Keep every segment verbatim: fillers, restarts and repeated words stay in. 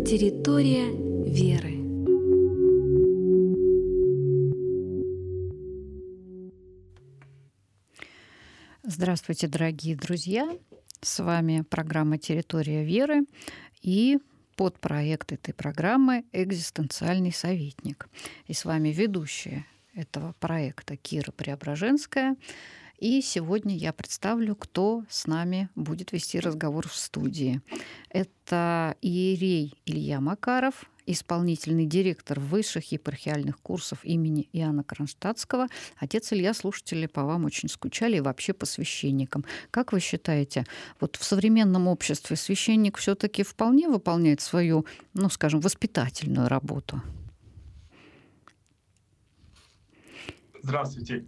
Территория веры. Здравствуйте, дорогие друзья! С вами программа «Территория веры» и подпроект этой программы «Экзистенциальный советник». И с вами ведущая этого проекта Кира Преображенская. И сегодня я представлю, кто с нами будет вести разговор в студии. Это иерей Илья Макаров, исполнительный директор высших епархиальных курсов имени Иоанна Кронштадтского. Отец Илья, слушатели по вам очень скучали и вообще по священникам. Как вы считаете, вот в современном обществе священник все-таки вполне выполняет свою, ну, скажем, воспитательную работу? Здравствуйте.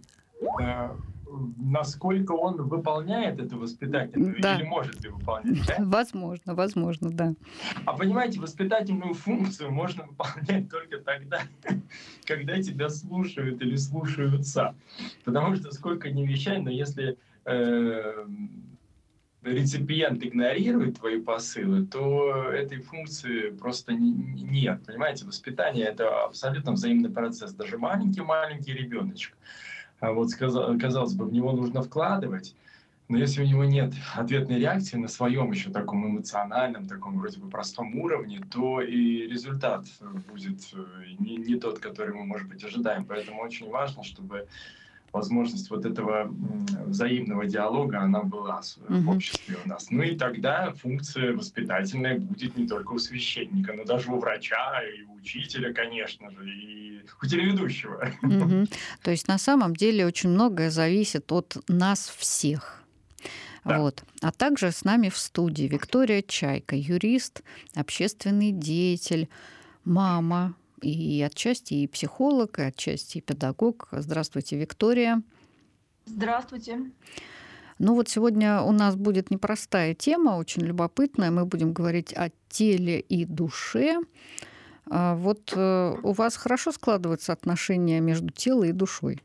Насколько он выполняет эту воспитательную, да. или может ли выполнять? Да? Возможно, возможно, да. А понимаете, воспитательную функцию можно выполнять только тогда, когда тебя слушают или слушаются. Потому что сколько ни вещай, но если э, реципиент игнорирует твои посылы, то этой функции просто не, нет. Понимаете, воспитание — это абсолютно взаимный процесс. Даже маленький-маленький ребеночек. А вот, казалось бы, в него нужно вкладывать, но если у него нет ответной реакции на своем еще таком эмоциональном, таком вроде бы простом уровне, то и результат будет не, не тот, который мы, может быть, ожидаем. Поэтому очень важно, чтобы возможность вот этого взаимного диалога, она была в Угу. обществе у нас. Ну и тогда функция воспитательная будет не только у священника, но даже у врача, и у учителя, конечно же, и у телеведущего. Угу. То есть на самом деле очень многое зависит от нас всех. Да. Вот. А также с нами в студии Виктория Чайка, юрист, общественный деятель, мама, и отчасти и психолог, и отчасти и педагог. Здравствуйте, Виктория. Здравствуйте. Ну вот сегодня у нас будет непростая тема, очень любопытная. Мы будем говорить о теле и душе. Вот у вас хорошо складываются отношения между телом и душой?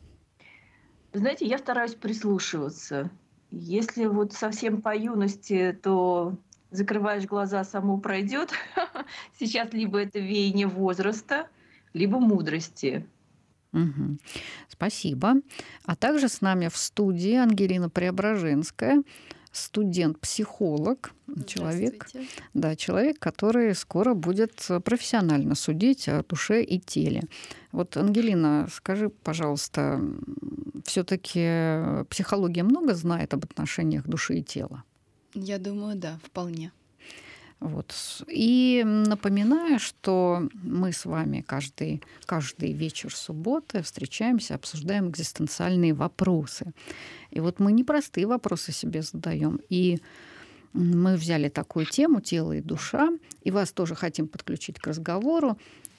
Знаете, я стараюсь прислушиваться. Если вот совсем по юности, то закрываешь глаза, само пройдет. Сейчас либо это веяние возраста, либо мудрости. Угу. Спасибо. А также с нами в студии Ангелина Преображенская, студент-психолог, человек, да, человек, который скоро будет профессионально судить о душе и теле. Вот, Ангелина, скажи, пожалуйста, все-таки психология много знает об отношениях души и тела? Я думаю, да, вполне. Вот. И напоминаю, что мы с вами каждый, каждый вечер субботы встречаемся, обсуждаем экзистенциальные вопросы. И вот мы непростые вопросы себе задаем. И мы взяли такую тему «Тело и душа», и вас тоже хотим подключить к разговору.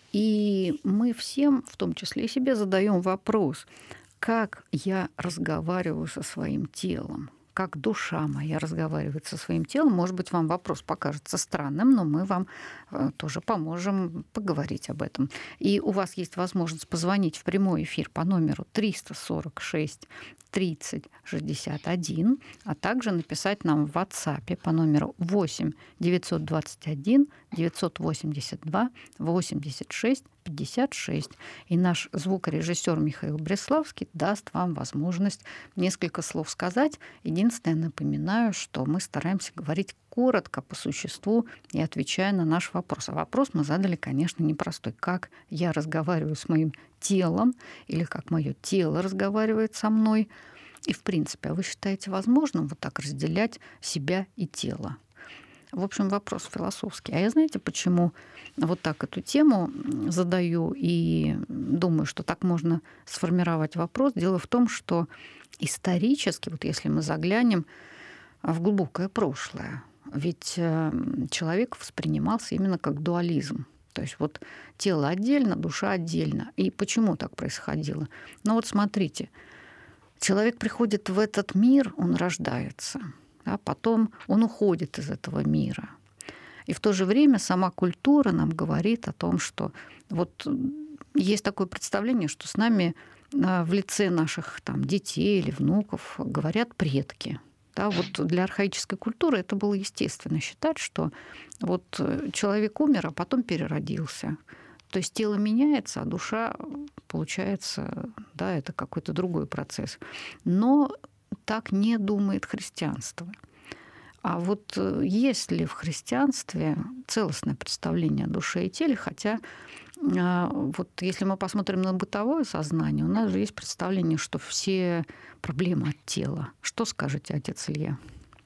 И мы всем, в том числе и себе, задаем вопрос, как я разговариваю со своим телом? Как душа моя разговаривает со своим телом. Может быть, вам вопрос покажется странным, но мы вам тоже поможем поговорить об этом. И у вас есть возможность позвонить в прямой эфир по номеру триста сорок шесть тридцать шестьдесят один, а также написать нам в WhatsApp по номеру восемь девятьсот двадцать один девятьсот восемьдесят два восемьдесят шесть пятьдесят шесть. И наш звукорежиссер Михаил Бреславский даст вам возможность несколько слов сказать. Единственное, напоминаю, что мы стараемся говорить коротко, по существу, и отвечая на наш вопрос. А вопрос мы задали, конечно, непростой. Как я разговариваю с моим телом или как мое тело разговаривает со мной? И, в принципе, а вы считаете возможным вот так разделять себя и тело? В общем, вопрос философский. А я, знаете, почему вот так эту тему задаю и думаю, что так можно сформировать вопрос? Дело в том, что исторически, вот если мы заглянем в глубокое прошлое, ведь человек воспринимался именно как дуализм. То есть вот тело отдельно, душа отдельно. И почему так происходило? Ну вот смотрите, человек приходит в этот мир, он рождается, а потом он уходит из этого мира. И в то же время сама культура нам говорит о том, что вот есть такое представление, что с нами в лице наших там, детей или внуков говорят предки. Да, вот для архаической культуры это было естественно считать, что вот человек умер, а потом переродился. То есть тело меняется, а душа, получается, да, это какой-то другой процесс. Но так не думает христианство. А вот есть ли в христианстве целостное представление о душе и теле, хотя вот если мы посмотрим на бытовое сознание, у нас же есть представление, что все проблемы от тела. Что скажете, отец Илья?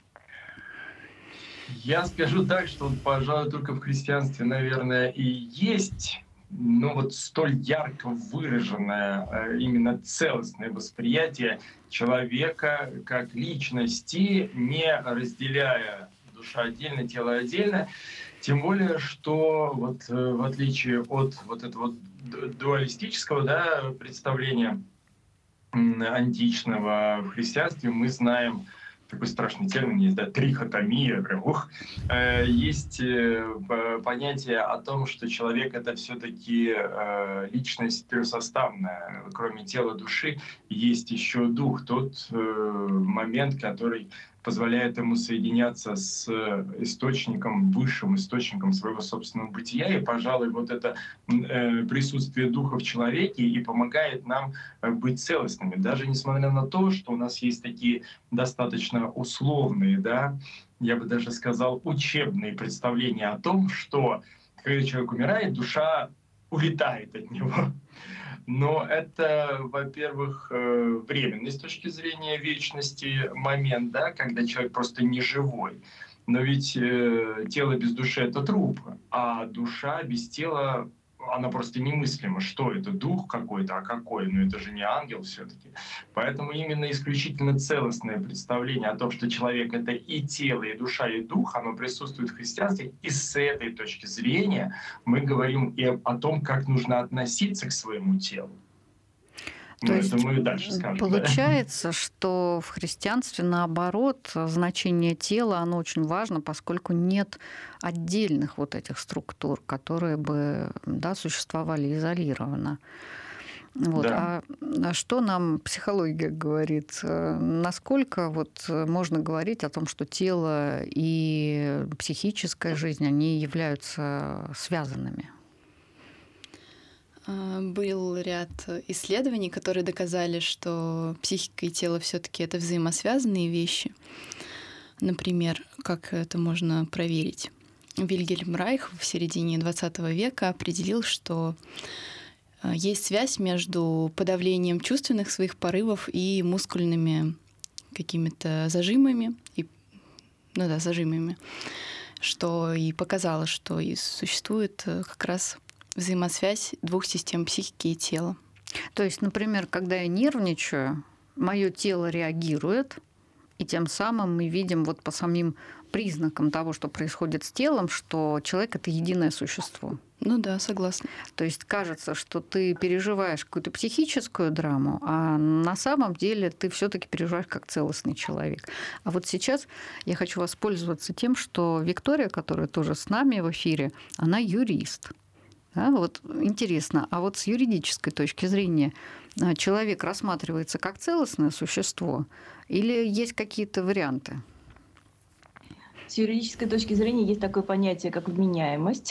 Я скажу так, что, пожалуй, только в христианстве, наверное, и есть, ну вот столь ярко выраженное именно целостное восприятие человека как личности, не разделяя душа отдельно, тело отдельно. Тем более, что вот в отличие от вот этого дуалистического, да, представления античного в христианстве, мы знаем такой страшный термин есть, да, трихотомия, ух, э, есть э, понятие о том, что человек — это все-таки э, личность трехсоставная. Кроме тела, души есть еще дух, тот э, момент, который позволяет ему соединяться с источником, высшим источником своего собственного бытия. И, пожалуй, вот это э, присутствие духа в человеке и помогает нам быть целостными. Даже несмотря на то, что у нас есть такие достаточно условные, да, я бы даже сказал, учебные представления о том, что когда человек умирает, душа улетает от него. Но это, во-первых, временный с точки зрения вечности момент, да, когда человек просто не живой. Но ведь э, тело без души — это труп, а душа без тела, она просто немыслима. Что это? Дух какой-то, а какой? Ну это же не ангел все-таки. Поэтому именно исключительно целостное представление о том, что человек — это и тело, и душа, и дух, оно присутствует в христианстве. И с этой точки зрения мы говорим и о том, как нужно относиться к своему телу. То ну, есть это мы дальше скажем, получается, да? что в христианстве, наоборот, значение тела, оно очень важно, поскольку нет отдельных вот этих структур, которые бы, да, существовали изолированно. Вот. Да. А что нам психология говорит? Насколько вот можно говорить о том, что тело и психическая жизнь, они являются связанными? Был ряд исследований, которые доказали, что психика и тело все-таки это взаимосвязанные вещи. Например, как это можно проверить? Вильгельм Райх в середине двадцатого века определил, что есть связь между подавлением чувственных своих порывов и мускульными какими-то зажимами, и, ну да, зажимами, что и показало, что и существует как раз взаимосвязь двух систем психики и тела. То есть, например, когда я нервничаю, мое тело реагирует, и тем самым мы видим вот по самим признакам того, что происходит с телом, что человек — это единое существо. Ну да, согласна. То есть кажется, что ты переживаешь какую-то психическую драму, а на самом деле ты все-таки переживаешь как целостный человек. А вот сейчас я хочу воспользоваться тем, что Виктория, которая тоже с нами в эфире, она юрист. Да, вот интересно, а вот с юридической точки зрения человек рассматривается как целостное существо или есть какие-то варианты? С юридической точки зрения есть такое понятие, как вменяемость.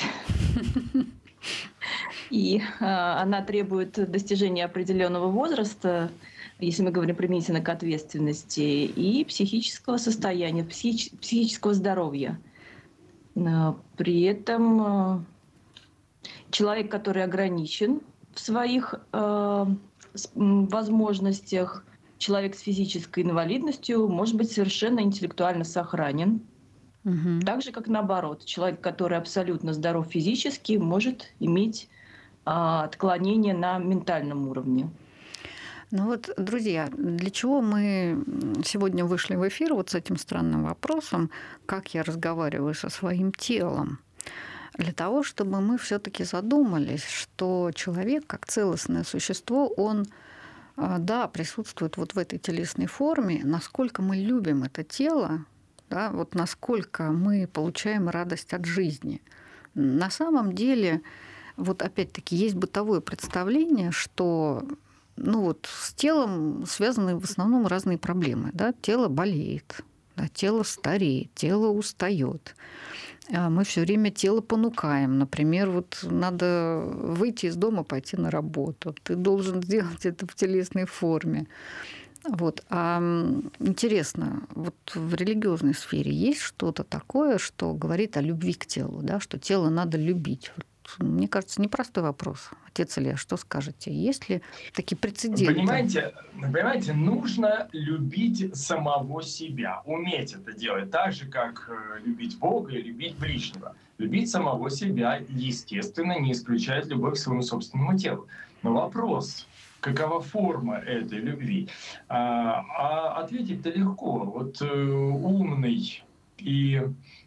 И она требует достижения определенного возраста, если мы говорим применительно к ответственности, и психического состояния, психического здоровья. При этом человек, который ограничен в своих э, возможностях, человек с физической инвалидностью, может быть совершенно интеллектуально сохранен. Угу. Так же, как наоборот, человек, который абсолютно здоров физически, может иметь э, отклонения на ментальном уровне. Ну вот, друзья, для чего мы сегодня вышли в эфир вот с этим странным вопросом, как я разговариваю со своим телом? Для того, чтобы мы все-таки задумались, что человек, как целостное существо, он, да, присутствует вот в этой телесной форме, насколько мы любим это тело, да, вот насколько мы получаем радость от жизни. На самом деле, вот опять-таки, есть бытовое представление, что, ну вот, с телом связаны в основном разные проблемы. Да? Тело болеет. Да, тело стареет, тело устает. Мы все время тело понукаем. Например, вот надо выйти из дома, пойти на работу. Ты должен сделать это в телесной форме. Вот. А интересно, вот в религиозной сфере есть что-то такое, что говорит о любви к телу, да? Что тело надо любить? Вот, мне кажется, непростой вопрос. Отец Илья, что скажете? Есть ли такие прецеденты? Понимаете, понимаете, нужно любить самого себя, уметь это делать, так же, как любить Бога и любить ближнего. Любить самого себя, естественно, не исключает любовь к своему собственному телу. Но вопрос, какова форма этой любви? А, а ответить-то легко. Вот э, умный и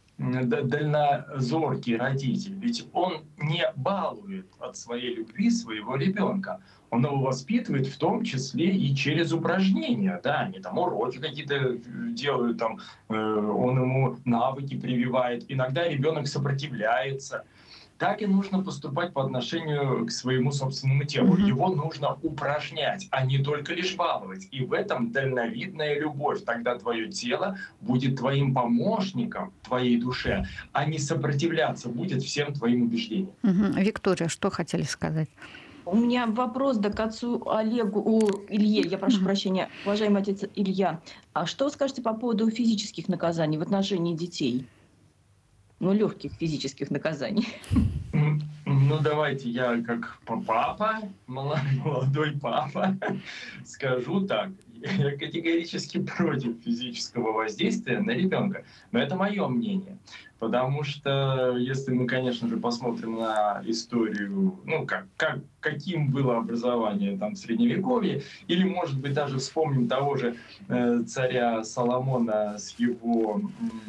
дальнозоркий родитель, ведь он не балует от своей любви своего ребенка. Он его воспитывает в том числе и через упражнения, да, они там уроки какие-то делают, там, э, он ему навыки прививает. Иногда ребенок сопротивляется. Так и нужно поступать по отношению к своему собственному телу. Mm-hmm. Его нужно упражнять, а не только лишь баловать. И в этом дальновидная любовь. Тогда твое тело будет твоим помощником, твоей душе, а не сопротивляться будет всем твоим убеждениям. Mm-hmm. Виктория, что хотели сказать? У меня вопрос да к отцу Олегу, у Илье, я прошу mm-hmm. прощения, уважаемый отец Илья. А что вы скажете по поводу физических наказаний в отношении детей? Ну, легких физических наказаний. Ну, давайте я как папа, молодой папа, скажу так. Я категорически против физического воздействия на ребенка. Но это мое мнение. Потому что, если мы, конечно же, посмотрим на историю, ну, как, как, каким было образование там, в Средневековье, или, может быть, даже вспомним того же э, царя Соломона с его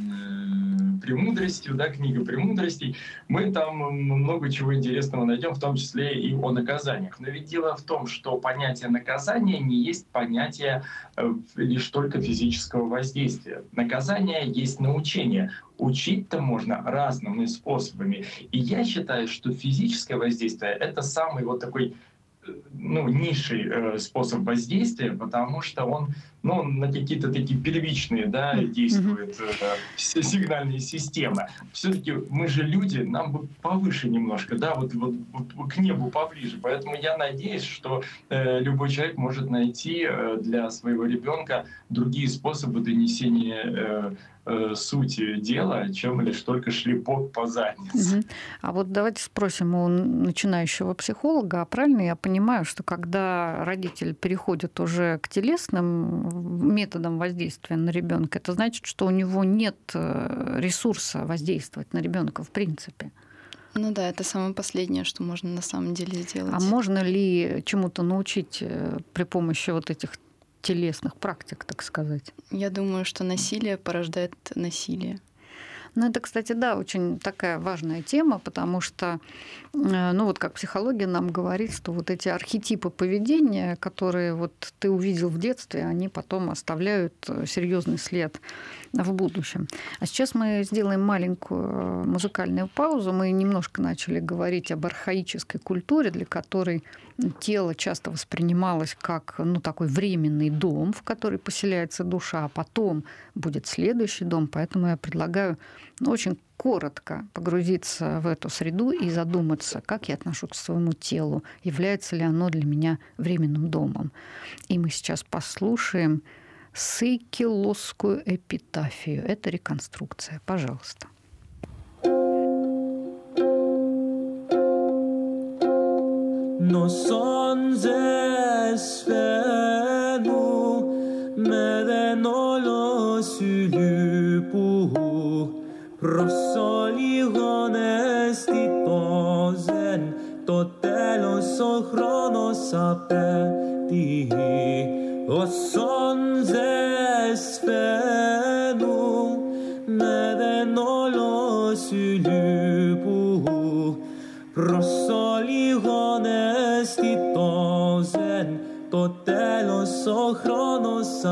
э, «Премудростью», да, книга «Премудростей», мы там много чего интересного найдем, в том числе и о наказаниях. Но ведь дело в том, что понятие наказания не есть понятие э, лишь только физического воздействия. Наказание есть научение. Учить-то можно разными способами. И я считаю, что физическое воздействие — это самый вот такой, ну, низший э, способ воздействия, потому что он, ну, на какие-то такие первичные, да, действует э, сигнальные системы. Все-таки мы же люди, нам бы повыше немножко, да, вот, вот, вот к небу поближе. Поэтому я надеюсь, что э, любой человек может найти э, для своего ребенка другие способы донесения э, сути дела, чем лишь только шлепок по заднице. Угу. А вот давайте спросим у начинающего психолога, а правильно я понимаю, что когда родитель переходит уже к телесным методам воздействия на ребенка, это значит, что у него нет ресурса воздействовать на ребенка в принципе? Ну да, это самое последнее, что можно на самом деле сделать. А можно ли чему-то научить при помощи вот этих телесных практик, так сказать? Я думаю, что насилие порождает насилие. Ну, это, кстати, да, очень такая важная тема, потому что, ну, вот как психология нам говорит, что вот эти архетипы поведения, которые вот ты увидел в детстве, они потом оставляют серьезный след в будущем. А сейчас мы сделаем маленькую музыкальную паузу. Мы немножко начали говорить об архаической культуре, для которой тело часто воспринималось как, ну, такой временный дом, в который поселяется душа, а потом будет следующий дом. Поэтому я предлагаю, ну, очень коротко погрузиться в эту среду и задуматься, как я отношусь к своему телу, является ли оно для меня временным домом. И мы сейчас послушаем Сейкилосскую эпитафию. Это реконструкция. Пожалуйста. Noson zesfenu meden olo sulupu prosoligones titozen totelos ochronos apeti oson zesfenu meden olo sulupu prosoligones titozen totelos ochronos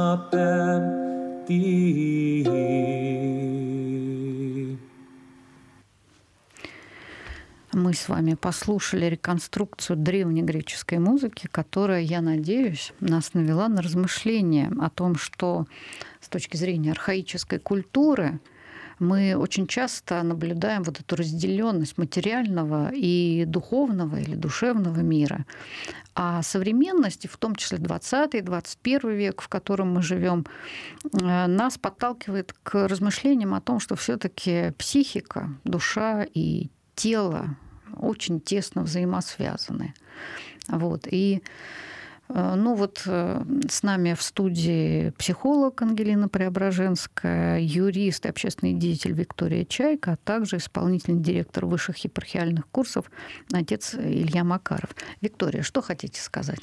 apeti. мы с вами послушали реконструкцию древнегреческой музыки, которая, я надеюсь, нас навела на размышления о том, что с точки зрения архаической культуры мы очень часто наблюдаем вот эту разделенность материального и духовного или душевного мира. А современность, в том числе двадцатый двадцать первый век, в котором мы живем, нас подталкивает к размышлениям о том, что все-таки психика, душа и тело очень тесно взаимосвязаны. Вот. И ну вот с нами в студии психолог Ангелина Преображенская, юрист и общественный деятель Виктория Чайка, а также исполнительный директор высших епархиальных курсов отец Илья Макаров. Виктория, что хотите сказать?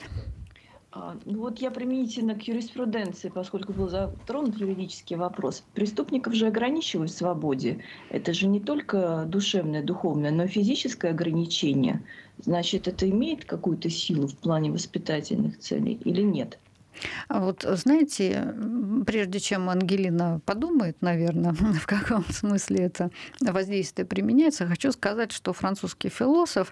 Ну вот я применительно к юриспруденции, поскольку был затронут юридический вопрос. Преступников же ограничивают в свободе. Это же не только душевное, духовное, но и физическое ограничение. Значит, это имеет какую-то силу в плане воспитательных целей или нет? Вот знаете, прежде чем Ангелина подумает, наверное, в каком смысле это воздействие применяется, хочу сказать, что французский философ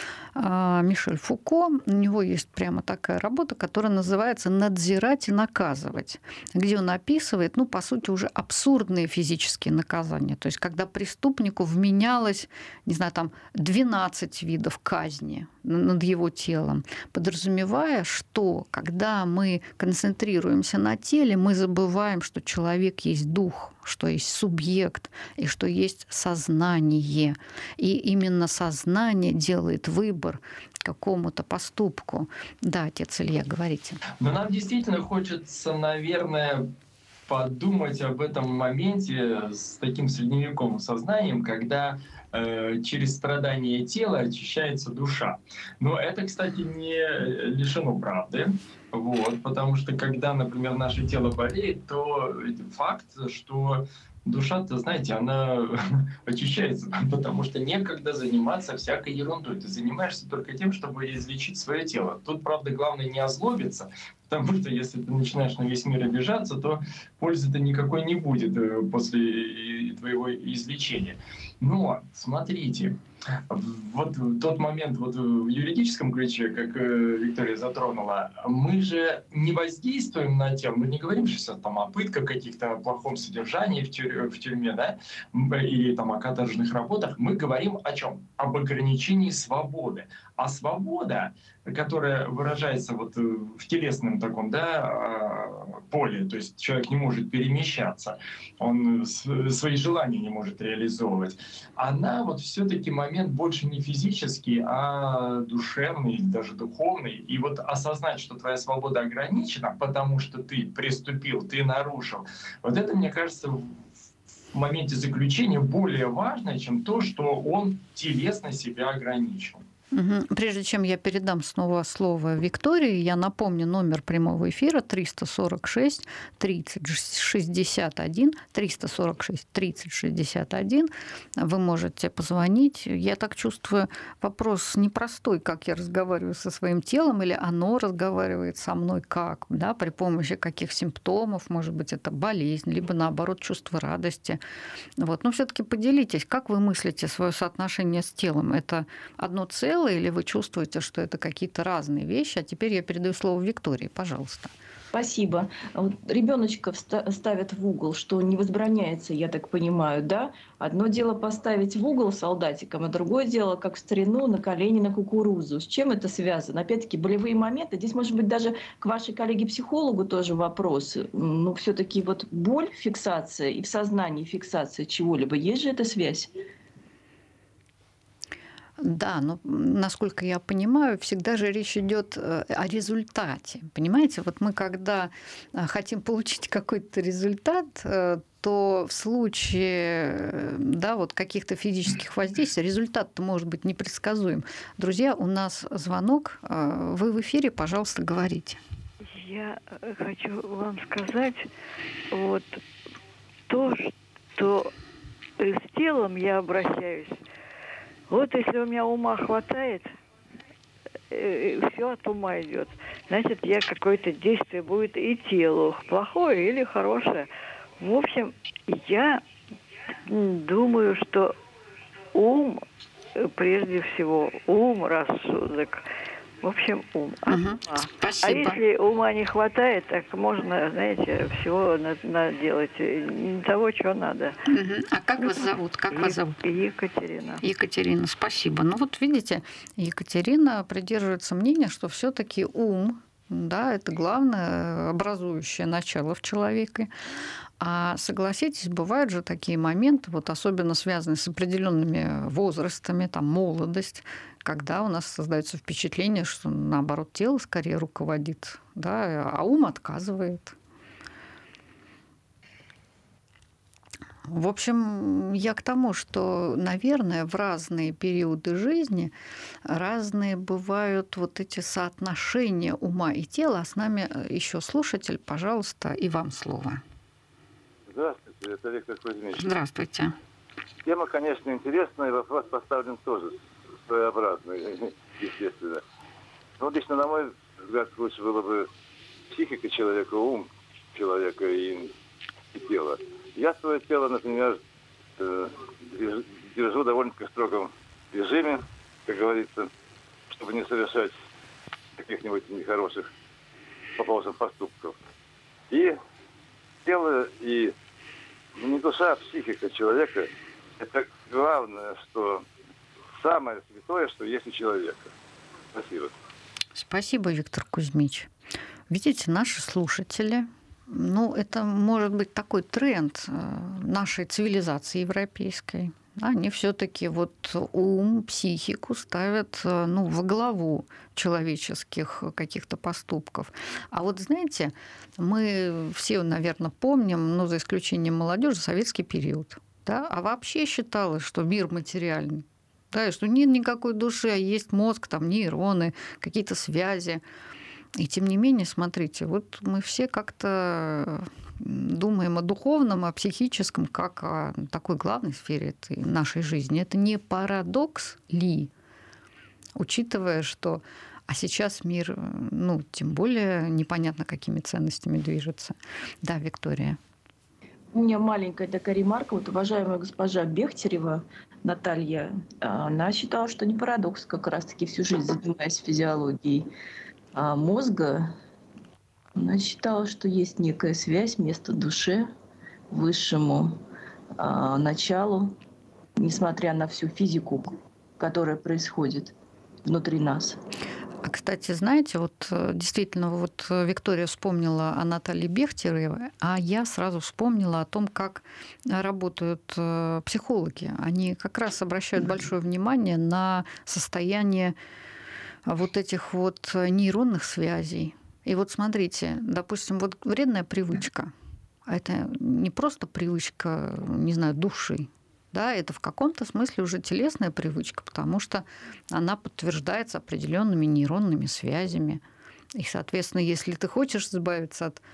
Мишель Фуко, у него есть прямо такая работа, которая называется «Надзирать и наказывать», где он описывает, ну, по сути, уже абсурдные физические наказания. То есть, когда преступнику вменялось, не знаю, там, двенадцать видов казни над его телом, подразумевая, что когда мы концентрируемся на теле, мы забываем, что человек есть дух, что есть субъект и что есть сознание. И именно сознание делает выбор к какому-то поступку. Да, отец Илья, говорите. Но нам действительно хочется, наверное, подумать об этом моменте с таким средневековым сознанием, когда э, через страдания тела очищается душа. Но это, кстати, не лишено правды. Вот, потому что когда, например, наше тело болеет, то факт, что душа-то, знаете, она очищается, потому что некогда заниматься всякой ерундой. Ты занимаешься только тем, чтобы излечить свое тело. Тут, правда, главное не озлобиться, потому что если ты начинаешь на весь мир обижаться, то пользы-то никакой не будет после твоего излечения. Но, смотрите, вот тот момент вот в юридическом ключе, как Виктория затронула, мы же не воздействуем на тело, мы не говорим сейчас там о пытках каких-то, о плохом содержании в, тюр- в тюрьме, да, или там о каторжных работах, мы говорим о чем? Об ограничении свободы. А свобода, которая выражается вот в телесном таком, да, поле, то есть человек не может перемещаться, он свои желания не может реализовывать, она вот все-таки момент больше не физический, а душевный, даже духовный. И вот осознать, что твоя свобода ограничена, потому что ты преступил, ты нарушил, вот это, мне кажется, в моменте заключения более важно, чем то, что он телесно себя ограничил. Угу. Прежде чем я передам снова слово Виктории, я напомню номер прямого эфира триста сорок шесть тридцать шестьдесят один, триста сорок шесть тридцать шестьдесят один. Вы можете позвонить. Я так чувствую, вопрос непростой, как я разговариваю со своим телом, или оно разговаривает со мной как, да, при помощи каких симптомов, может быть, это болезнь, либо наоборот чувство радости. Вот. Но все-таки поделитесь, как вы мыслите свое соотношение с телом? Это одно целое, или вы чувствуете, что это какие-то разные вещи? А теперь я передаю слово Виктории, пожалуйста. Спасибо. Ребеночка ставят в угол, что не возбраняется, я так понимаю, да? Одно дело поставить в угол солдатиком, а другое дело, как в старину, на колени на кукурузу. С чем это связано? Опять-таки, болевые моменты. Здесь, может быть, даже к вашей коллеге-психологу тоже вопрос. Ну, все-таки вот боль, фиксация и в сознании фиксация чего-либо. Есть же эта связь? Да, но, насколько я понимаю, всегда же речь идет о результате. Понимаете, вот мы, когда хотим получить какой-то результат, то в случае, да, вот каких-то физических воздействий результат-то может быть непредсказуем. Друзья, у нас звонок. Вы в эфире, пожалуйста, говорите. Я хочу вам сказать, вот то, что с телом я обращаюсь. Вот если у меня ума хватает, э, все от ума идет, значит, я какое-то действие будет и телу, плохое или хорошее. В общем, я думаю, что ум прежде всего ум, рассудок. В общем, ум. А, Угу. а Спасибо. если ума не хватает, так можно, знаете, всего на- наделать не того, чего надо. Мгм. А как вас зовут? Как вас Е- зовут? Екатерина. Екатерина, спасибо. Ну вот видите, Екатерина придерживается мнения, что все-таки ум, да, это главное образующее начало в человеке. А согласитесь, бывают же такие моменты, вот особенно связанные с определенными возрастами, там молодость, когда у нас создается впечатление, что наоборот тело скорее руководит, да, а ум отказывает. В общем, я к тому, что, наверное, в разные периоды жизни разные бывают вот эти соотношения ума и тела. А с нами еще слушатель, пожалуйста, и вам слово. Здравствуйте, это Виктор Кузьмич. Здравствуйте. Тема, конечно, интересная, вопрос поставлен тоже своеобразный, естественно. Но лично, на мой взгляд, лучше было бы психика человека, ум человека и, и тело. Я свое тело, например, э, держ- держу довольно-таки в строгом режиме, как говорится, чтобы не совершать каких-нибудь нехороших по поводу поступков. И тело, и не душа, а психика человека – это главное, что самое святое, что есть у человека. Спасибо. Спасибо, Виктор Кузьмич. Видите, наши слушатели, ну, это может быть такой тренд э, нашей цивилизации европейской. Они все-таки вот ум, психику ставят, э, ну, во главу человеческих каких-то поступков. А вот знаете, мы все, наверное, помним, ну, за исключением молодежи, советский период. Да? А вообще считалось, что мир материальный. Да, и что нет никакой души, а есть мозг, там нейроны, какие-то связи. И тем не менее, смотрите, вот мы все как-то думаем о духовном, о психическом, как о такой главной сфере этой нашей жизни. Это не парадокс ли, учитывая, что а сейчас мир, ну, тем более непонятно, какими ценностями движется. Да, Виктория. У меня маленькая такая ремарка. Вот уважаемая госпожа Бехтерева Наталья, она считала, что не парадокс, как раз-таки всю жизнь занимаясь физиологией мозга. Она считала, что есть некая связь между душе, высшему а, началу, несмотря на всю физику, которая происходит внутри нас. А, кстати, знаете, вот действительно, вот Виктория вспомнила о Наталье Бехтеревой, а я сразу вспомнила о том, как работают психологи. Они как раз обращают большое внимание на состояние вот этих вот нейронных связей. И вот смотрите, допустим, вот вредная привычка. Это не просто привычка, не знаю, души. Да, это в каком-то смысле уже телесная привычка, потому что она подтверждается определенными нейронными связями. И, соответственно, если ты хочешь избавиться от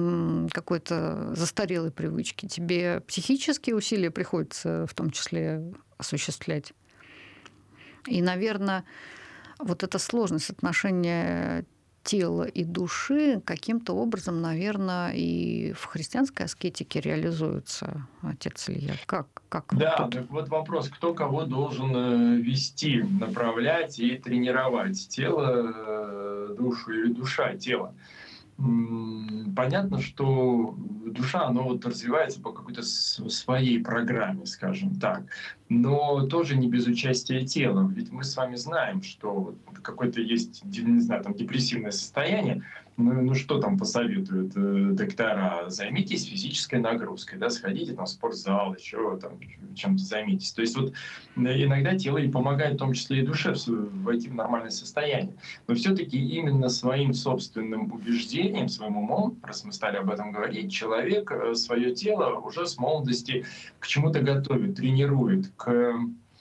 какой-то застарелой привычки, тебе психические усилия приходится в том числе осуществлять. И, наверное, вот эта сложность отношения тела и души каким-то образом, наверное, и в христианской аскетике реализуется, отец Илья. Как? как да, вот так вот вопрос, кто кого должен вести, направлять и тренировать? Тело, душу или душа, тело? Понятно, что душа, она вот развивается по какой-то своей программе, скажем так, но тоже не без участия тела. Ведь мы с вами знаем, что какое-то есть, не знаю, там депрессивное состояние. Ну, ну что там посоветуют э, доктора? Займитесь физической нагрузкой, да, сходите там в спортзал, еще там чем-то займитесь. То есть вот иногда тело и помогает, в том числе и душе, войти в нормальное состояние. Но все-таки именно своим собственным убеждением, своим умом, раз мы стали об этом говорить, человек свое тело уже с молодости к чему-то готовит, тренирует, к,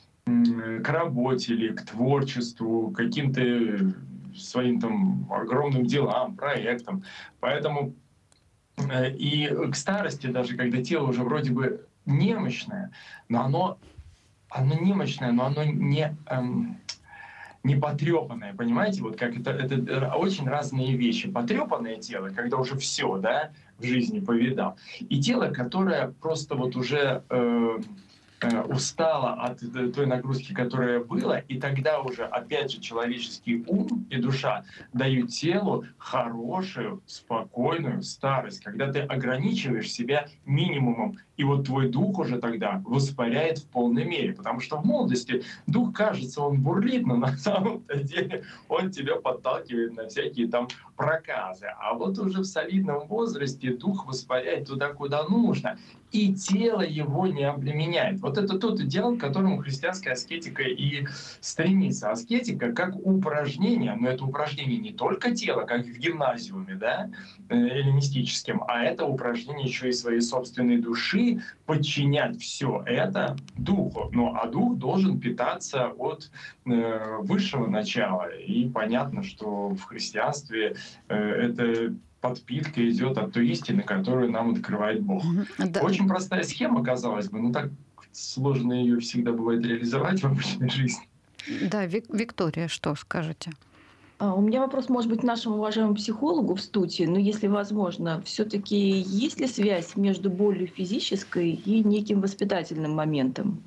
к работе или к творчеству, к каким-то своим там огромным делам, проектам. Поэтому э, и к старости, даже когда тело уже вроде бы немощное, но оно, оно немощное, но оно не, эм, не потрепанное, понимаете? Вот как это, это очень разные вещи. Потрепанное тело, когда уже все, да, в жизни повидал, и тело, которое просто вот уже... Э, устала от той нагрузки, которая была, и тогда уже, опять же, человеческий ум и душа дают телу хорошую, спокойную старость, когда ты ограничиваешь себя минимумом, и вот твой дух уже тогда воспаряет в полной мере, потому что в молодости дух, кажется, он бурлит, но на самом-то деле он тебя подталкивает на всякие там проказы, а вот уже в солидном возрасте дух воспаряет туда, куда нужно, и тело его не обременяет. Вот это тот идеал, к которому христианская аскетика и стремится. Аскетика как упражнение, но это упражнение не только тела, как в гимназиуме, да, эллинистическим, а это упражнение еще и своей собственной души, подчинять все это духу. Ну, а дух должен питаться от э, высшего начала. И понятно, что в христианстве э, это подпитка идет от той истины, которую нам открывает Бог. Да. Очень простая схема, казалось бы, но так сложно ее всегда бывает реализовать в обычной жизни. Да, Виктория, что скажете? А, у меня вопрос, может быть, нашему уважаемому психологу в студии, но если возможно, все-таки есть ли связь между болью физической и неким воспитательным моментом?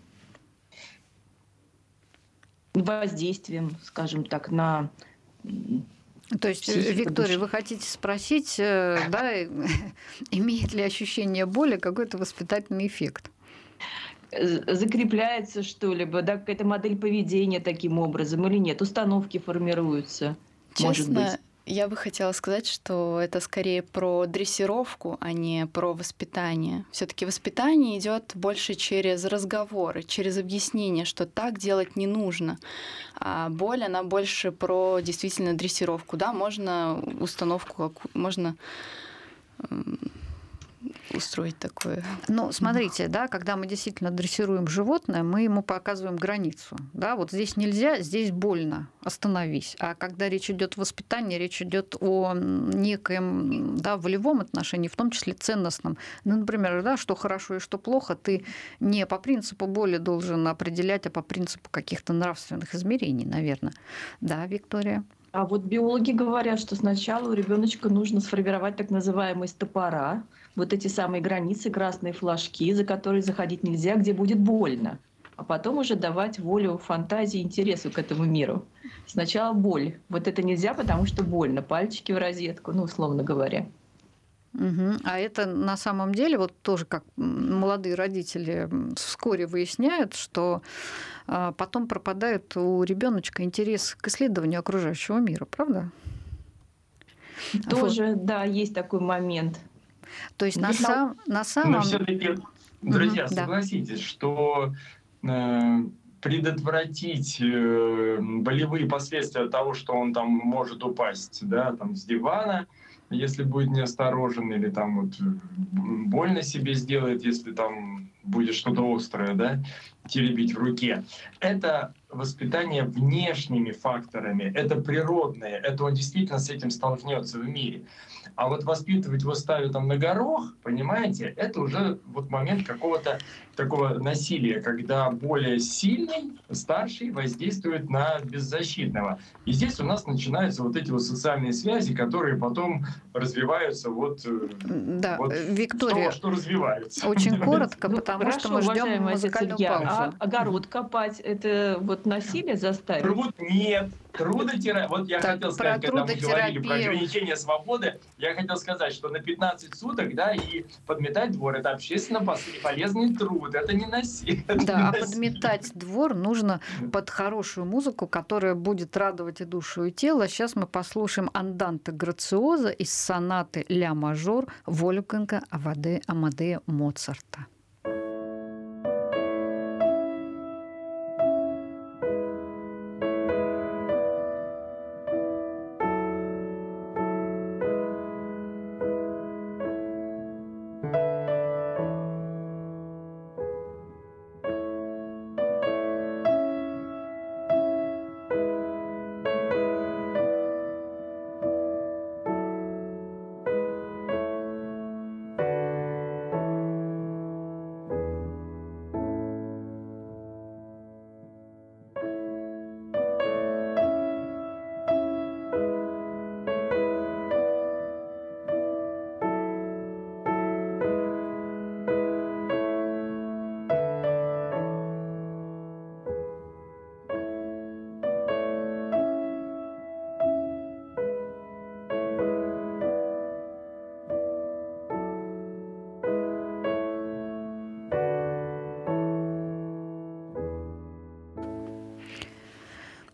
Воздействием, скажем так, на... То есть, Виктория, вы хотите спросить, да, имеет ли ощущение боли какой-то воспитательный эффект? Закрепляется что-либо, да, какая-то модель поведения таким образом или нет? Установки формируются, Честно, может быть? Я бы хотела сказать, что это скорее про дрессировку, а не про воспитание. Все-таки воспитание идет больше через разговоры, через объяснение, что так делать не нужно. А боль, она больше про действительно дрессировку. Да, можно установку, можно устроить такое. Ну, смотрите, да, когда мы действительно дрессируем животное, мы ему показываем границу. Да, вот здесь нельзя, здесь больно, остановись. А когда речь идет о воспитании, речь идет о некоем, да, волевом отношении, в том числе ценностном. Ну, например, да, что хорошо и что плохо, ты не по принципу боли должен определять, а по принципу каких-то нравственных измерений, наверное. Да, Виктория? А вот биологи говорят, что сначала у ребеночка нужно сформировать так называемые стопора, вот эти самые границы, красные флажки, за которые заходить нельзя, где будет больно, а потом уже давать волю фантазии, интересу к этому миру. Сначала боль. Вот это нельзя, потому что больно. Пальчики в розетку, ну, условно говоря. Угу. А это на самом деле, вот тоже как молодые родители вскоре выясняют, что потом пропадает у ребеночка интерес к исследованию окружающего мира, правда? Тоже, вот. Да, есть такой момент. То есть на, сам, на самом... Но все-таки, друзья, угу, согласитесь, да. что э, предотвратить э, болевые последствия того, что он там может упасть, да, там, с дивана, если будет неосторожен, или там вот больно себе сделает, если там будет что-то острое, да, теребить в руке. Это воспитание внешними факторами, это природное, это он действительно с этим столкнется в мире. А вот воспитывать его ставя там на горох, понимаете, это уже вот момент какого-то такого насилия, когда более сильный, старший воздействует на беззащитного. И здесь у нас начинаются вот эти вот социальные связи, которые потом развиваются вот, да, вот Виктория, что, что развивается. Очень коротко, потому ну, что мы ждем музыкальную паузу. А огород копать — это вот насилие заставить? Труд нет. Трудотерапия. Вот я так, хотел сказать, когда мы говорили про ограничение свободы, я хотел сказать, что на пятнадцать суток, да, и подметать двор — это общественно полезный труд, это не насилие. Да, а подметать двор нужно под хорошую музыку, которая будет радовать и душу, и тело. Сейчас мы послушаем анданте грациоза из сонаты ля мажор Вольфганга Амадея Моцарта.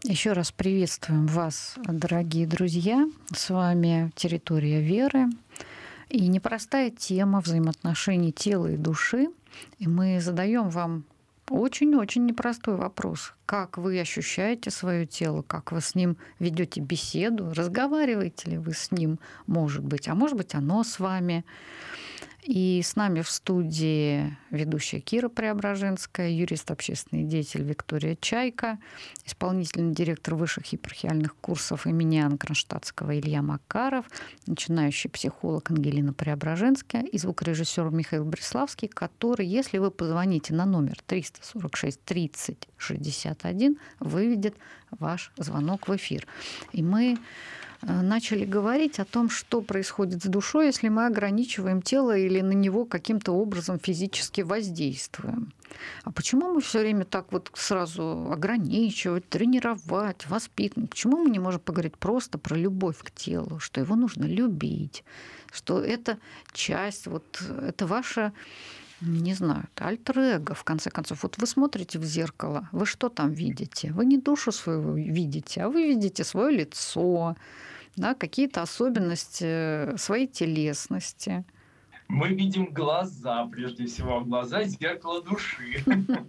Еще раз приветствуем вас, дорогие друзья. С вами «Территория веры». И непростая тема взаимоотношений тела и души. И мы задаем вам очень-очень непростой вопрос. Как вы ощущаете свое тело, как вы с ним ведете беседу, разговариваете ли вы с ним, может быть, а может быть, оно с вами. И с нами в студии ведущая Кира Преображенская, юрист, общественный деятель Виктория Чайка, исполнительный директор высших епархиальных курсов имени Иоанна Кронштадтского Илья Макаров, начинающий психолог Ангелина Преображенская и звукорежиссер Михаил Бреславский, который, если вы позвоните на номер триста сорок шесть тридцать шестьдесят один, выведет ваш звонок в эфир. И мы начали говорить о том, что происходит с душой, если мы ограничиваем тело или на него каким-то образом физически воздействуем. А почему мы все время так вот сразу ограничивать, тренировать, воспитывать? Почему мы не можем поговорить просто про любовь к телу, что его нужно любить, что это часть, вот это ваша, не знаю, альтер-эго, в конце концов. Вот вы смотрите в зеркало, вы что там видите? Вы не душу свою видите, а вы видите свое лицо, да, какие-то особенности своей телесности. Мы видим глаза, прежде всего, глаза — зеркало души.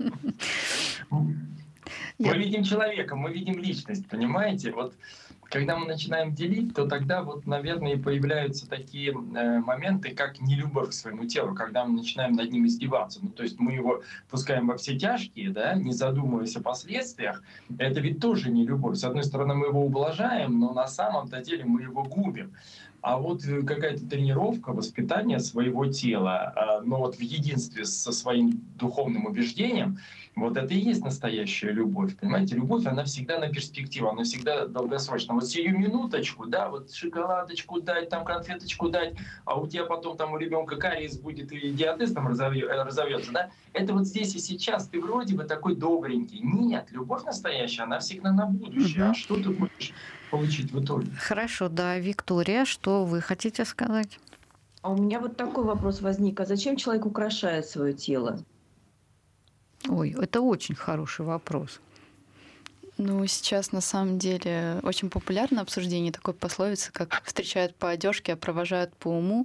Мы видим человека, мы видим личность, понимаете? Вот когда мы начинаем делить, то тогда вот, наверное, и появляются такие э, моменты, как нелюбовь к своему телу, когда мы начинаем над ним издеваться. Ну, то есть мы его пускаем во все тяжкие, да, не задумываясь о последствиях. Это ведь тоже не любовь. С одной стороны, мы его ублажаем, но на самом-то деле мы его губим. А вот какая-то тренировка, воспитание своего тела, но вот в единстве со своим духовным убеждением, вот это и есть настоящая любовь. Понимаете, любовь, она всегда на перспективу, она всегда долгосрочна. Вот сию минуточку, да, вот шоколадочку дать, там конфеточку дать, а у тебя потом там у ребенка кариес будет и диатез там разовьется, да, это вот здесь и сейчас ты вроде бы такой добренький. Нет, любовь настоящая, она всегда на будущее. Угу. А что ты будешь получить в итоге? Хорошо, да, Виктория, что вы хотите сказать? А у меня вот такой вопрос возник. А зачем человек украшает свое тело? Ой, это очень хороший вопрос. Ну, сейчас на самом деле очень популярно обсуждение такой пословицы, как «встречают по одежке, а провожают по уму».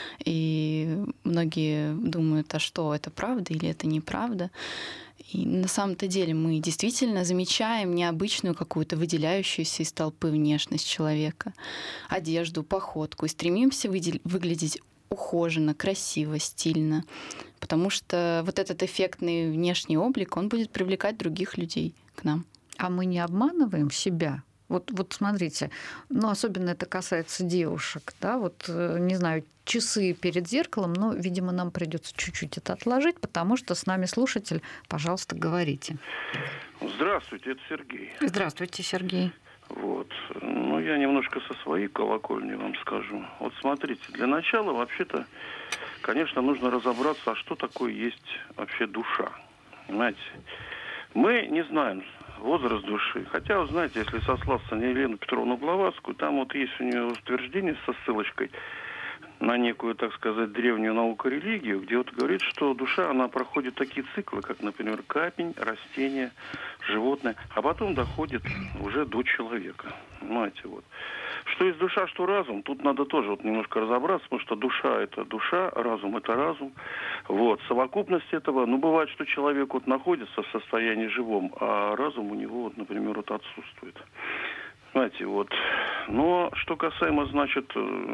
И многие думают, а что, это правда или это неправда? И на самом-то деле мы действительно замечаем необычную какую-то выделяющуюся из толпы внешность человека, одежду, походку, и стремимся выглядеть ухоженно, красиво, стильно, потому что вот этот эффектный внешний облик, он будет привлекать других людей к нам. А мы не обманываем себя? Вот, вот смотрите, ну, особенно это касается девушек, да, вот, не знаю, часы перед зеркалом, но, видимо, нам придется чуть-чуть это отложить, потому что с нами слушатель. Пожалуйста, говорите. Здравствуйте, это Сергей. Здравствуйте, Сергей. Вот. Ну, я немножко со своей колокольни вам скажу. Вот смотрите, для начала, вообще-то, конечно, нужно разобраться, а что такое есть вообще душа. Понимаете? Мы не знаем возраст души. Хотя, вы знаете, если сослаться на Елену Петровну Блаватскую, там вот есть у нее утверждение со ссылочкой на некую, так сказать, древнюю науку, религию, где вот говорит, что душа, она проходит такие циклы, как, например, камень, растение, животное, а потом доходит уже до человека. Понимаете, вот. Что есть душа, что разум, тут надо тоже вот немножко разобраться, потому что душа – это душа, разум – это разум. Вот. Совокупность этого, ну, бывает, что человек вот находится в состоянии живом, а разум у него, вот, например, вот отсутствует. Понимаете, вот. Но что касаемо, значит,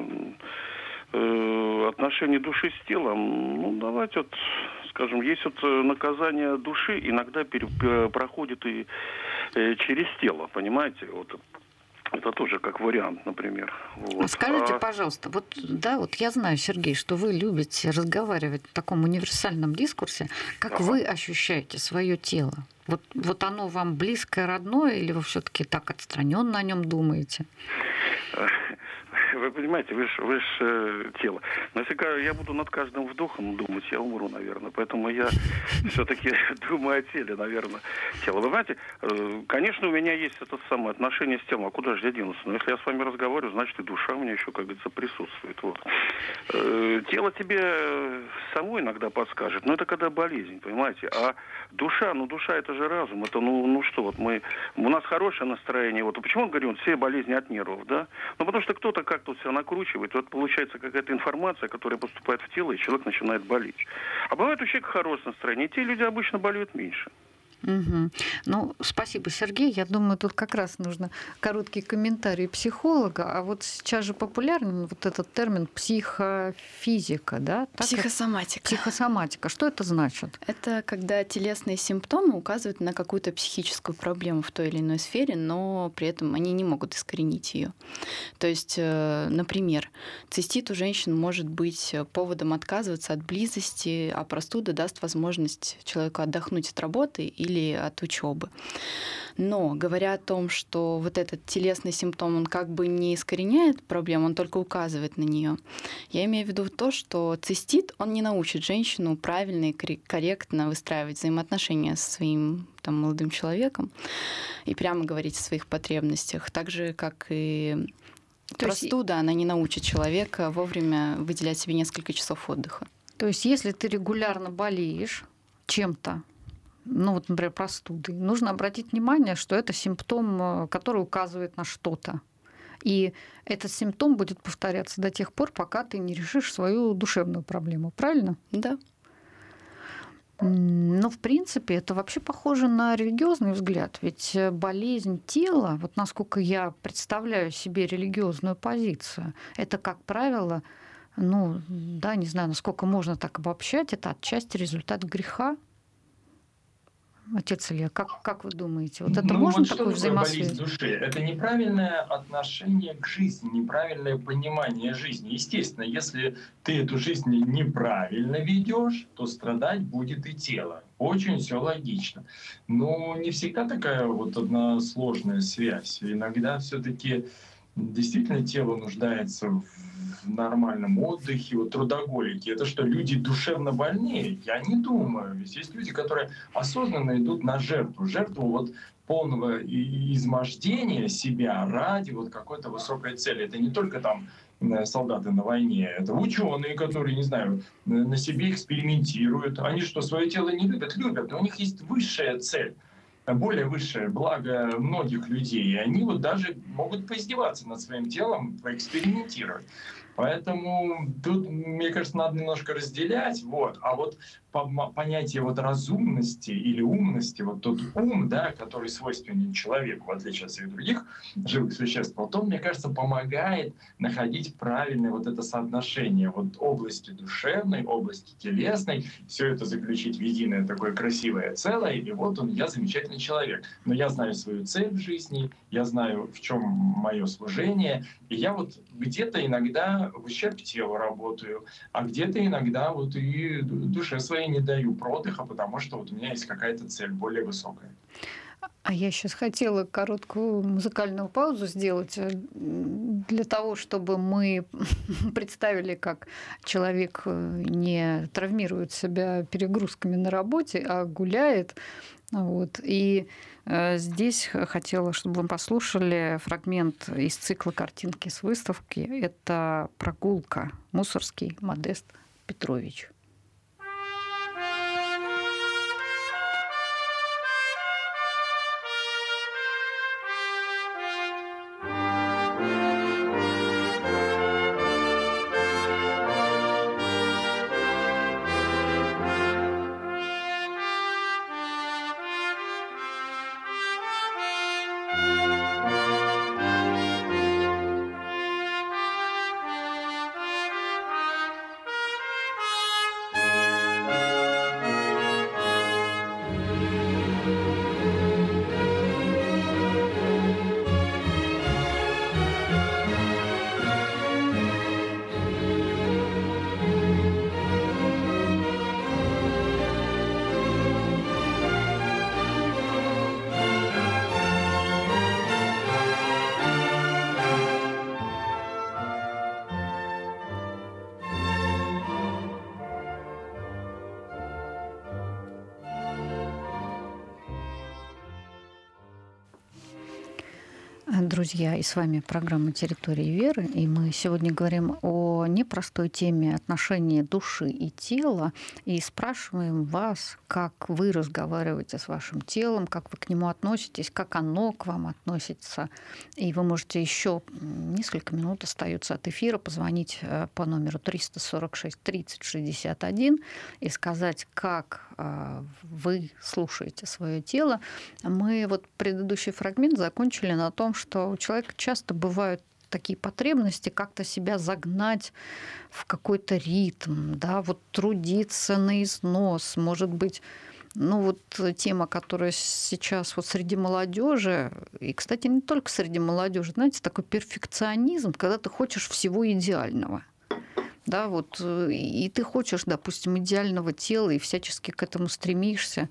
отношений души с телом, ну, давайте вот, скажем, есть вот наказание души, иногда пере- проходит и через тело, понимаете, вот. Это тоже как вариант, например. Вот. Скажите, а... пожалуйста, вот да, вот я знаю, Сергей, что вы любите разговаривать в таком универсальном дискурсе. Как ага. вы ощущаете свое тело? Вот, вот оно вам близкое, родное, или вы все-таки так отстраненно о нем думаете? вы понимаете, вы же вы ж, э, тело. Но если я буду над каждым вдохом думать, я умру, наверное. Поэтому я все-таки думаю о теле, наверное, тело. Вы знаете, э, конечно, у меня есть это самое отношение с телом. А куда же я денусь? Но если я с вами разговариваю, значит, и душа у меня еще, как говорится, присутствует. Вот. Э, тело тебе само иногда подскажет, но это когда болезнь, понимаете? А душа, ну душа это же разум. Это, ну, ну что, вот мы, у нас хорошее настроение. Вот почему он говорит, все болезни от нервов, да? Ну, потому что кто-то как-то себя накручивает, вот получается какая-то информация, которая поступает в тело, и человек начинает болеть. А бывает у человека хорошее настроение, и те люди обычно болеют меньше. Угу. Ну, спасибо, Сергей. Я думаю, тут как раз нужно короткий комментарий психолога. А вот сейчас же популярен вот этот термин психофизика, да? Так Психосоматика. Это... Психосоматика. Что это значит? Это когда телесные симптомы указывают на какую-то психическую проблему в той или иной сфере, но при этом они не могут искоренить ее. То есть, например, цистит у женщин может быть поводом отказываться от близости, а простуда даст возможность человеку отдохнуть от работы и или от учебы. Но говоря о том, что вот этот телесный симптом, он как бы не искореняет проблему, он только указывает на нее. Я имею в виду то, что цистит, он не научит женщину правильно и корректно выстраивать взаимоотношения со своим там, молодым человеком и прямо говорить о своих потребностях. Так же, как и то простуда, есть... она не научит человека вовремя выделять себе несколько часов отдыха. То есть если ты регулярно болеешь чем-то, ну вот, например, простудой, нужно обратить внимание, что это симптом, который указывает на что-то. И этот симптом будет повторяться до тех пор, пока ты не решишь свою душевную проблему. Правильно? Да. Ну, в принципе, это вообще похоже на религиозный взгляд. Ведь болезнь тела, вот насколько я представляю себе религиозную позицию, это, как правило, ну, да, не знаю, насколько можно так обобщать, это отчасти результат греха. Отец Илья, как, как вы думаете, вот это ну, можно вот такую взаимосвязь? Болезнь души? Это неправильное отношение к жизни, неправильное понимание жизни. Естественно, если ты эту жизнь неправильно ведешь, то страдать будет и тело. Очень все логично. Но не всегда такая вот одна сложная связь. Иногда все-таки действительно тело нуждается в нормальном отдыхе, вот трудоголики. Это что, люди душевно больные? Я не думаю. Ведь есть люди, которые осознанно идут на жертву. Жертву вот полного измождения себя ради вот какой-то высокой цели. Это не только там солдаты на войне, это ученые, которые, не знаю, на себе экспериментируют. Они что, свое тело не любят? Любят, но у них есть высшая цель. Более высшее благо многих людей, и они вот даже могут поиздеваться над своим телом, поэкспериментировать. Поэтому тут, мне кажется, надо немножко разделять. Вот. А вот понятие вот разумности или умности, вот тот ум, да, который свойственен человеку, в отличие от всех других живых существ, вот он, мне кажется, помогает находить правильное вот это соотношение вот области душевной, области телесной, все это заключить в единое такое красивое целое, и вот он, я замечательный человек. Но я знаю свою цель в жизни, я знаю, в чем мое служение, и я вот где-то иногда в ущерб телу работаю, а где-то иногда вот и душе своей не даю продыха, потому что вот у меня есть какая-то цель более высокая. А я сейчас хотела короткую музыкальную паузу сделать для того, чтобы мы представили, как человек не травмирует себя перегрузками на работе, а гуляет. Вот. И здесь хотела, чтобы вы послушали фрагмент из цикла «Картинки с выставки». Это «Прогулка». Мусорский Модест Петрович. Друзья, и с вами программа «Территория веры», и мы сегодня говорим о непростой теме отношения души и тела, и спрашиваем вас, как вы разговариваете с вашим телом, как вы к нему относитесь, как оно к вам относится. И вы можете еще несколько минут остается от эфира позвонить по номеру триста сорок шесть тридцать шестьдесят один и сказать, как вы слушаете свое тело. Мы вот предыдущий фрагмент закончили на том, что у человека часто бывают такие потребности как-то себя загнать в какой-то ритм, да, вот трудиться на износ, может быть, ну вот тема, которая сейчас вот среди молодежи, и, кстати, не только среди молодежи, знаете, такой перфекционизм, когда ты хочешь всего идеального. Да, вот, и ты хочешь, допустим, идеального тела и всячески к этому стремишься.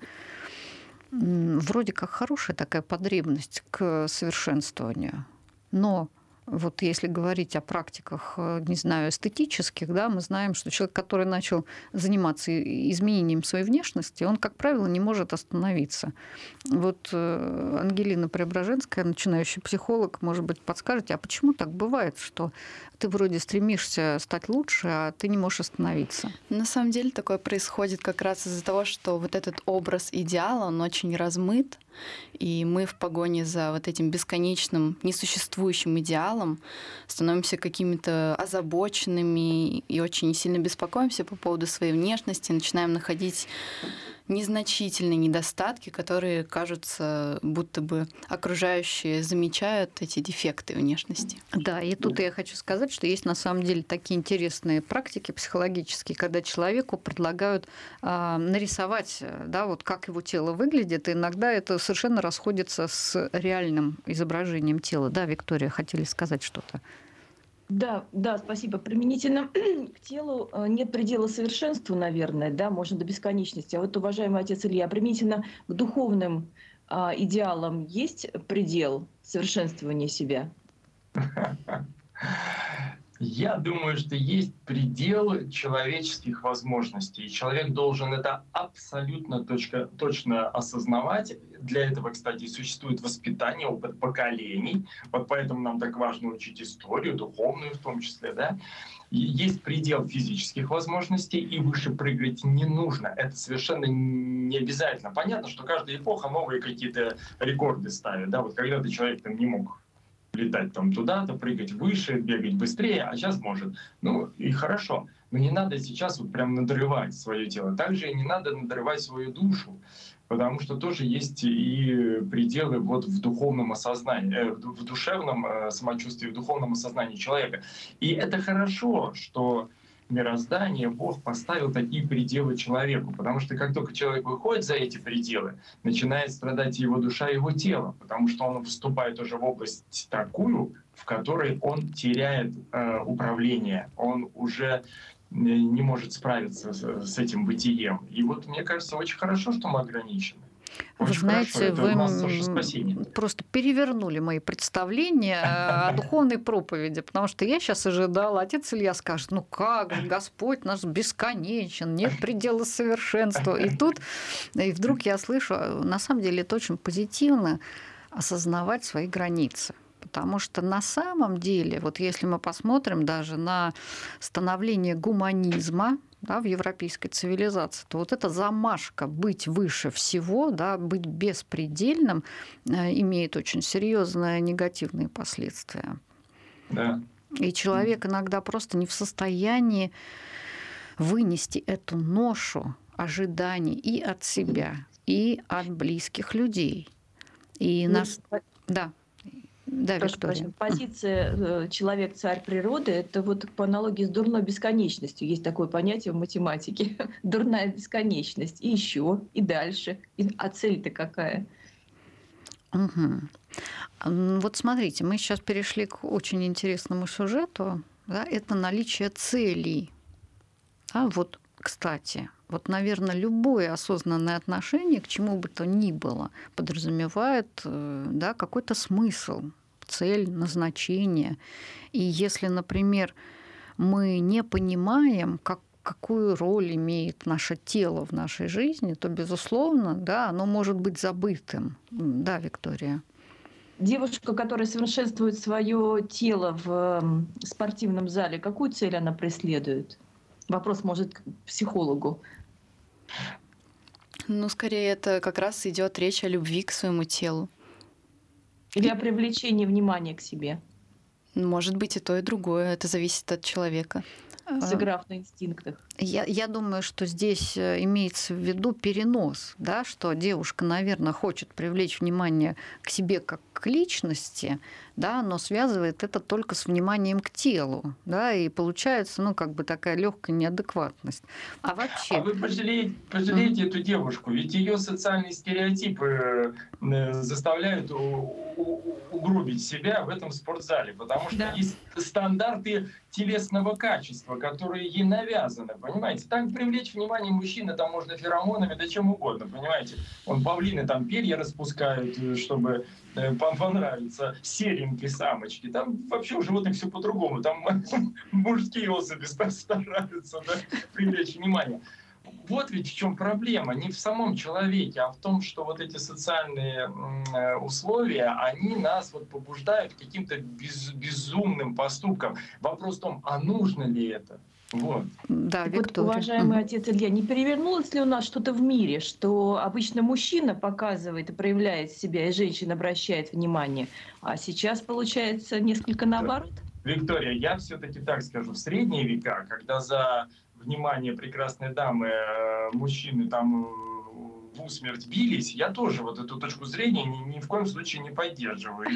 Вроде как хорошая такая потребность к совершенствованию. Но вот если говорить о практиках, не знаю, эстетических, да, мы знаем, что человек, который начал заниматься изменением своей внешности, он, как правило, не может остановиться. Вот Ангелина Преображенская, начинающий психолог, может быть, подскажете, а почему так бывает, что ты вроде стремишься стать лучше, а ты не можешь остановиться? На самом деле такое происходит как раз из-за того, что вот этот образ идеала, он очень размыт, и мы в погоне за вот этим бесконечным, несуществующим идеалом становимся какими-то озабоченными и очень сильно беспокоимся по поводу своей внешности, начинаем находить незначительные недостатки, которые кажутся, будто бы окружающие замечают эти дефекты внешности. Да, и тут я хочу сказать, что есть на самом деле такие интересные практики психологические, когда человеку предлагают э, нарисовать, да, вот как его тело выглядит, и иногда это совершенно расходится с реальным изображением тела. Да, Виктория, хотели сказать что-то? Да, да, спасибо. Применительно к телу нет предела совершенству, наверное, да, можно до бесконечности. А вот, уважаемый отец Илья, применительно к духовным а, идеалам есть предел совершенствования себя? Я думаю, что есть предел человеческих возможностей, и человек должен это абсолютно точка, точно осознавать. Для этого, кстати, существует воспитание, опыт поколений, вот поэтому нам так важно учить историю, духовную в том числе, да. И есть предел физических возможностей, и выше прыгать не нужно. Это совершенно не обязательно. Понятно, что каждая эпоха новые какие-то рекорды ставит, да, вот когда-то человек там не мог летать там туда-то, прыгать выше, бегать быстрее, а сейчас может. Ну и хорошо, но не надо сейчас вот прям надрывать свое тело. Также и не надо надрывать свою душу, потому что тоже есть и пределы вот в духовном осознании, в душевном самочувствии, в духовном осознании человека. И это хорошо, что мироздание, Бог поставил такие пределы человеку, потому что как только человек выходит за эти пределы, начинает страдать его душа и его тело, потому что он вступает уже в область такую, в которой он теряет э, управление, он уже не может справиться с, с этим бытием. И вот мне кажется, очень хорошо, что мы ограничены. Вы Очень знаете, вы просто перевернули мои представления о духовной проповеди, потому что я сейчас ожидала, отец Илья скажет, ну как же, Господь наш бесконечен, нет предела совершенства. И тут, и вдруг я слышу, на самом деле это очень позитивно осознавать свои границы. Потому что на самом деле, вот если мы посмотрим даже на становление гуманизма, да, в европейской цивилизации, то вот эта замашка быть выше всего, да, быть беспредельным, э, имеет очень серьезные негативные последствия. Да. И человек иногда просто не в состоянии вынести эту ношу ожиданий и от себя, и от близких людей. И нас... Да. Да, Виктория. Позиция человек-царь природы — это вот по аналогии с дурной бесконечностью. Есть такое понятие в математике. Дурная бесконечность. И еще, и дальше. И, а цель-то какая? Угу. Вот смотрите, мы сейчас перешли к очень интересному сюжету. Да, это наличие целей. Да, вот, кстати, вот, наверное, любое осознанное отношение к чему бы то ни было подразумевает, да, какой-то смысл, цель, назначение. И если, например, мы не понимаем, как, какую роль имеет наше тело в нашей жизни, то, безусловно, да, оно может быть забытым. Да, Виктория? девушка, которая совершенствует свое тело в спортивном зале, какую цель она преследует? Вопрос, может, к психологу. Ну, скорее, это как раз идет речь о любви к своему телу. Или о привлечении внимания к себе? Может быть, и то, и другое. Это зависит от человека. Сыграв на инстинктах. Я, я думаю, что здесь имеется в виду перенос, да, что девушка, наверное, хочет привлечь внимание к себе как к личности, да, но связывает это только с вниманием к телу, да, и получается, ну, как бы такая легкая неадекватность. А вообще... А вы пожалеете, пожалеете mm-hmm. эту девушку, ведь ее социальные стереотипы заставляют угробить себя в этом спортзале, потому что да. есть стандарты телесного качества, которые ей навязаны, понимаете? Так привлечь внимание мужчины, там можно феромонами, да чем угодно, понимаете? Он павлины там перья распускают, чтобы понравиться серенькой самочки. Там вообще у животных все по-другому. Там мужские особи стараются да, привлечь внимание. Вот ведь в чем проблема. Не в самом человеке, а в том, что вот эти социальные условия, они нас вот побуждают к каким-то без, безумным поступкам. Вопрос в том, а нужно ли это? Вот. Да, вот, уважаемый отец Илья, не перевернулось ли у нас что-то в мире, что обычно мужчина показывает и проявляет себя, и женщина обращает внимание, а сейчас получается несколько наоборот? Виктория, я все-таки так скажу, в средние века, когда за внимание прекрасной дамы мужчины там в усмерть бились, я тоже вот эту точку зрения ни, ни в коем случае не поддерживаю.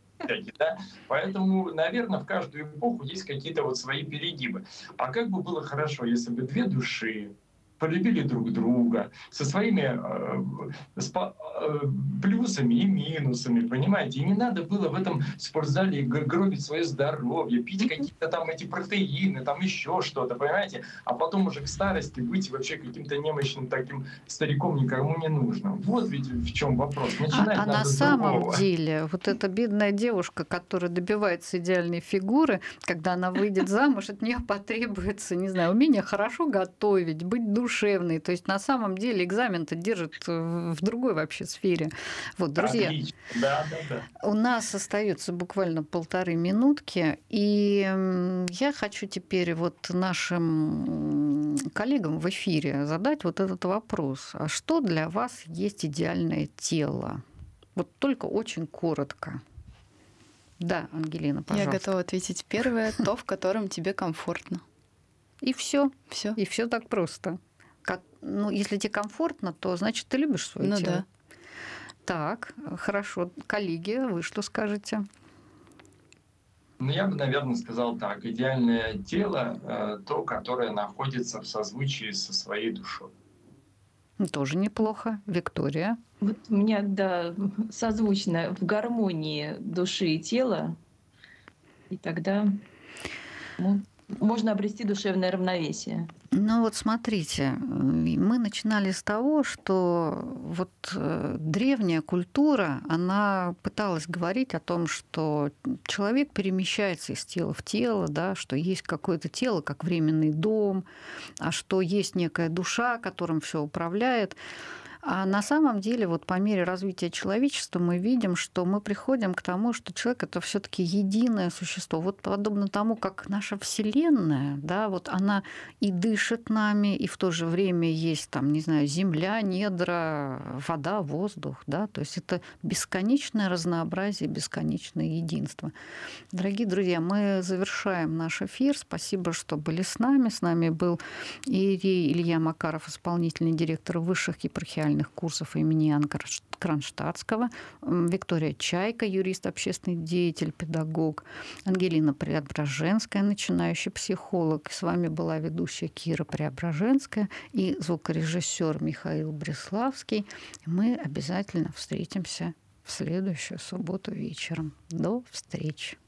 Да? Поэтому, наверное, в каждую эпоху есть какие-то вот свои перегибы. А как бы было хорошо, если бы две души полюбили друг друга со своими э, с, э, плюсами и минусами, понимаете? И не надо было в этом спортзале гробить свое здоровье, пить какие-то там эти протеины, там еще что-то, понимаете? А потом уже к старости быть вообще каким-то немощным таким стариком никому не нужно. Вот ведь в чем вопрос. Начинать а, а надо на с самом другого. деле вот эта бедная девушка, которая добивается идеальной фигуры, когда она выйдет замуж, от нее потребуется, не знаю, умение хорошо готовить, быть душевной. Душевный. То есть на самом деле экзамен-то держит в другой вообще сфере. Вот, друзья, да, да, да. у нас остается буквально полторы минутки, и я хочу теперь вот нашим коллегам в эфире задать вот этот вопрос. А что для вас есть идеальное тело? Вот только очень коротко. Да, Ангелина, пожалуйста. Я готова ответить первое. То, в котором тебе комфортно. И все. Все. И все так просто. Как, ну, если тебе комфортно, то значит ты любишь свое ну, тело. Да. Так, хорошо. Коллеги, вы что скажете? Ну, я бы, наверное, сказал так. Идеальное тело э, то, которое находится в созвучии со своей душой. Тоже неплохо. Виктория? Вот у меня, да, созвучно в гармонии души и тела. И тогда... Ну, можно обрести душевное равновесие. Ну вот смотрите, мы начинали с того, что вот древняя культура, она пыталась говорить о том, что человек перемещается из тела в тело, да, что есть какое-то тело, как временный дом, а что есть некая душа, которым все управляет. А на самом деле, вот по мере развития человечества мы видим, что мы приходим к тому, что человек — это все-таки единое существо. Вот подобно тому, как наша Вселенная, да, вот она и дышит нами, и в то же время есть там, не знаю, земля, недра, вода, воздух, да, то есть это бесконечное разнообразие, бесконечное единство. Дорогие друзья, мы завершаем наш эфир. Спасибо, что были с нами. С нами был иерей Илья Макаров, исполнительный директор высших епархиальных курсов имени Иоанна Кронштадтского, Виктория Чайка, юрист, общественный деятель, педагог, Ангелина Преображенская, начинающий психолог. С вами была ведущая Кира Преображенская и звукорежиссер Михаил Бреславский. Мы обязательно встретимся в следующую субботу вечером. До встречи.